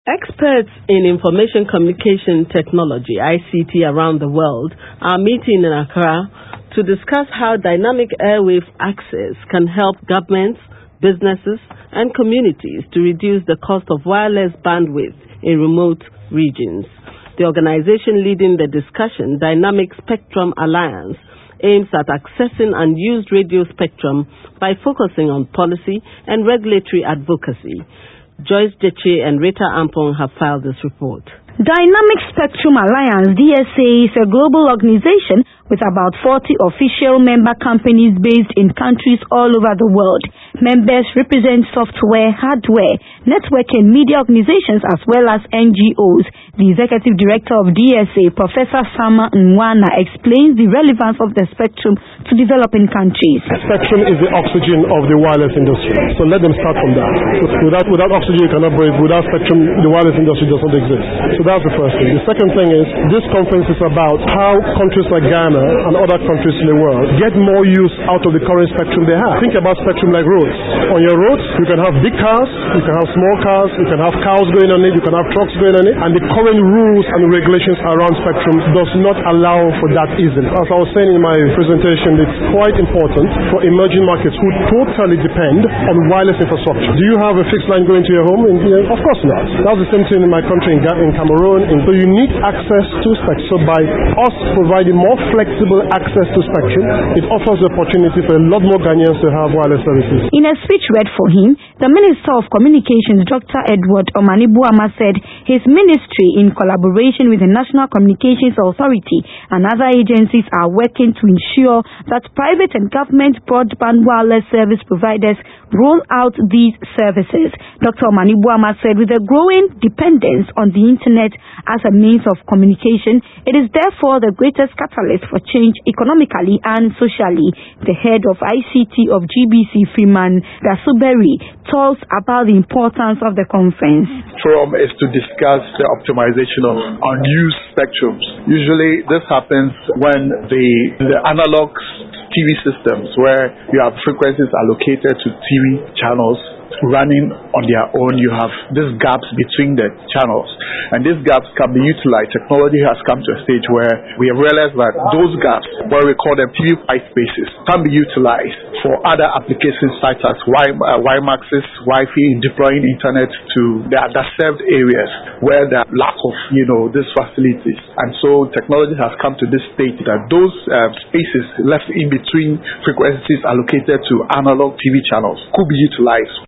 Experts in information communication technology, ICT, around the world are meeting in Accra to discuss how dynamic airwave access can help governments, businesses, and communities to reduce the cost of wireless bandwidth in remote regions. The organization leading the discussion, Dynamic Spectrum Alliance, aims at accessing unused radio spectrum by focusing on policy and regulatory advocacy. Joyce Jeche and Rita Ampong have filed this report. Dynamic Spectrum Alliance, DSA, is a global organization with about 40 official member companies based in countries all over the world. Members represent software, hardware, network and media organizations as well as NGOs. The executive director of DSA, Professor Sama Nwana, explains the relevance of the spectrum to developing countries. Spectrum is the oxygen of the wireless industry. So let them start from that. Without oxygen you cannot breathe. Without spectrum, the wireless industry does not exist. So that's the first thing. The second thing is, this conference is about how countries like Ghana and other countries in the world get more use out of the current spectrum they have. Think about spectrum like roads. On your roads, you can have big cars, you can have small cars, you can have cows going on it, you can have trucks going on it, and the current rules and regulations around spectrum does not allow for that easily. As I was saying in my presentation, it's quite important for emerging markets who totally depend on wireless infrastructure. Do you have a fixed line going to your home? Of course not. That's the same thing in my country, in Cameroon. So you need access to spectrum. So by us providing more flexible access to spectrum, it offers the opportunity for a lot more Ghanaians to have wireless services. In a speech read for him, the Minister of Communications, Dr. Edward Omanibuama, said his ministry, in collaboration with the National Communications Authority and other agencies, are working to ensure that private and government broadband wireless service providers roll out these services. Dr. Omanibuama said with a growing dependence on the internet as a means of communication, it is therefore the greatest catalyst for change economically and socially. The head of ICT of GBC, Freeman Dasuberi, talks about the importance of the conference. Forum is to discuss the optimization of unused spectrums. Usually this happens when the analog TV systems, where you have frequencies allocated to TV channels running on their own, you have these gaps between the channels, and these gaps can be utilized. Technology has come to a stage where we have realized that those gaps, where we call them TV white spaces, can be utilized for other applications such as WiMAXes, Wi-Fi, deploying internet to the underserved areas where there are lack of these facilities. And so technology has come to this stage that those spaces left in between frequencies allocated to analog TV channels could be utilized.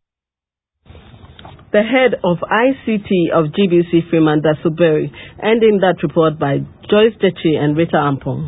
The head of ICT of GBC, Freeman Dasuberi, ending that report by Joyce Jeche and Rita Ampong.